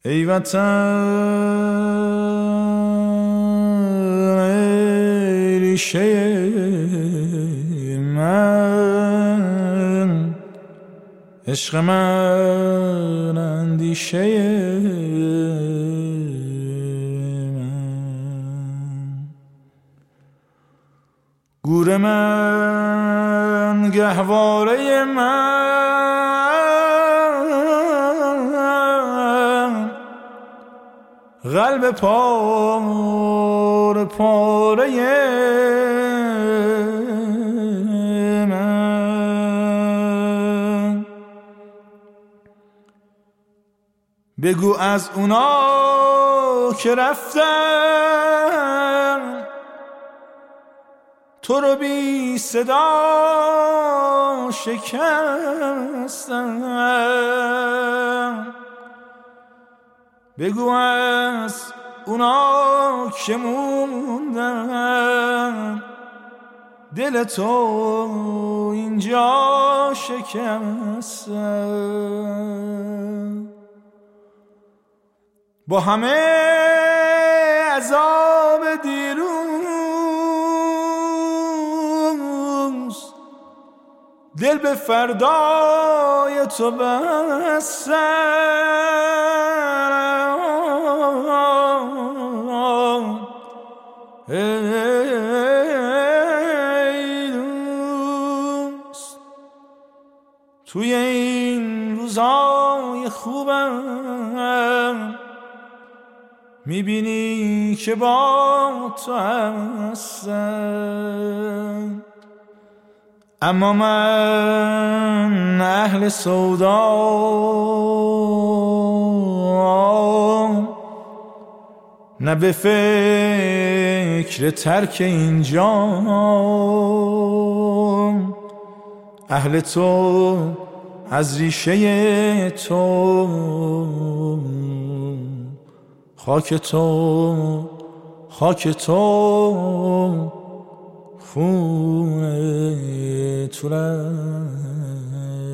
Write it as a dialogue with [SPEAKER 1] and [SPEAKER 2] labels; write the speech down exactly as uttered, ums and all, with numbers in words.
[SPEAKER 1] ای وطن ای ریشه من، عشق من اندیشه من، گور من گهواره من، قلب پاره پاره من. بگو از اونا که رفتن تو رو بی صدا شکستن. بگو از اونا که موندن دل تو اینجا شکستن. با همه عذاب دیروز دل به فردای تو بستن. ای دوست توی این روزای خوبم میبینی که با تو هستم، اما من اهل سودا نه به فکر ترک اینجا. اهل تو از ریشه تو، خاک تو خاک تو، خون تو رفت.